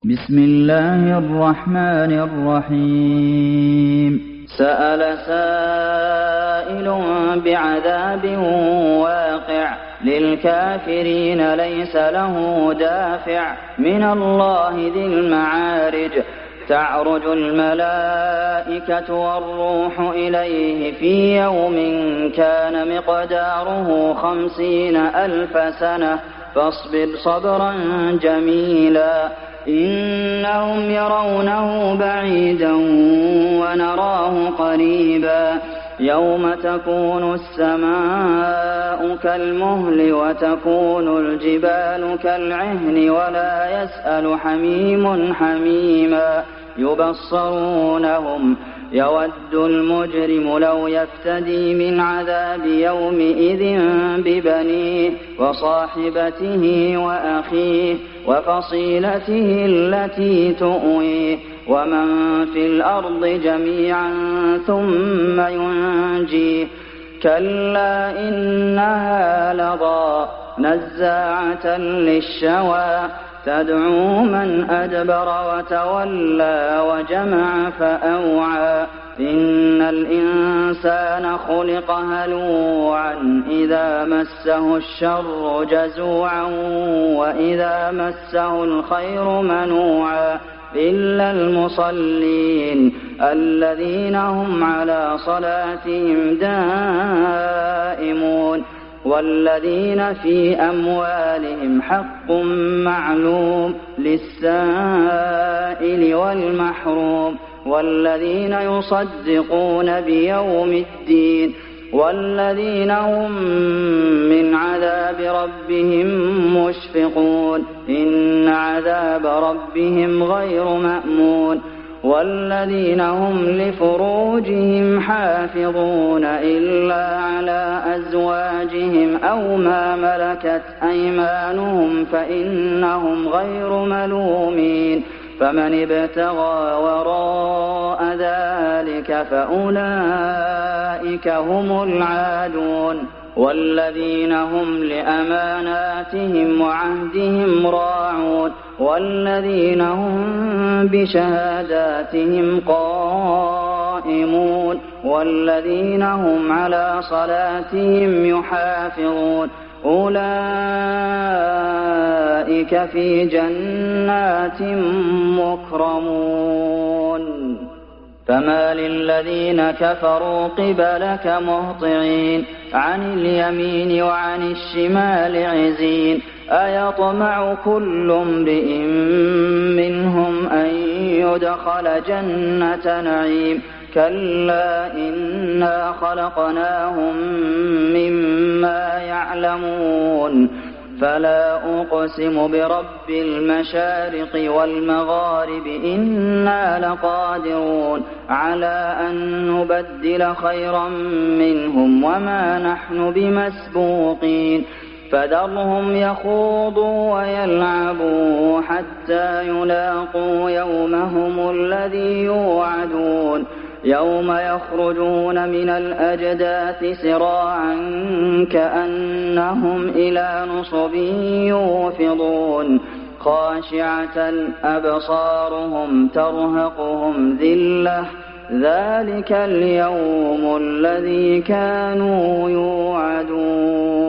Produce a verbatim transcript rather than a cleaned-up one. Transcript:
بسم الله الرحمن الرحيم سأل سائل بعذاب واقع للكافرين ليس له دافع من الله ذي المعارج تعرج الملائكة والروح إليه في يوم كان مقداره خمسين ألف سنة فاصبر صبرا جميلا إنهم يرونه بعيدا ونراه قريبا يوم تكون السماء كالمهل وتكون الجبال كالعهن ولا يسأل حميم حميما يبصرونهم يود المجرم لو يفتدي من عذاب يومئذ ببنيه وصاحبته وأخيه وفصيلته التي تؤويه ومن في الأرض جميعا ثم ينجيه كلا إنها لظى نزاعة للشوى تدعو من أدبر وتولى وجمع فأوعى إن الإنسان خلق هلوعا إذا مسه الشر جزوعا وإذا مسه الخير منوعا إلا المصلين الذين هم على صلاتهم دائمون والذين في أموالهم حق معلوم للسائل والمحروم والذين يصدقون بيوم الدين والذين هم من عذاب ربهم مشفقون إن عذاب ربهم غير مأمون والذين هم لفروجهم حافظون إلا على أزواجهم أو ما ملكت أيمانهم فإنهم غير ملومين فمن ابتغى وراء ذلك فأولئك هم العادون والذين هم لأماناتهم وعهدهم راعون والذين هم بشهاداتهم قائمون والذين هم على صلاتهم يحافظون أولئك في جنات مكرمون فما للذين كفروا قبلك مهطعين عن اليمين وعن الشمال عزين أيطمع كل امرئ منهم أن يدخل جنة نعيم كلا إنا خلقناهم مما يعلمون فلا أقسم برب المشارق والمغارب إنا لقادرون على أن نبدل خيرا منهم وما نحن بمسبوقين فذرهم يخوضوا ويلعبوا حتى يلاقوا يومهم الذي يوعدون يوم يخرجون من الأجداث سراعا كأنهم إلى نصب يوفضون خاشعة أبصارهم ترهقهم ذلة ذلك اليوم الذي كانوا يوعدون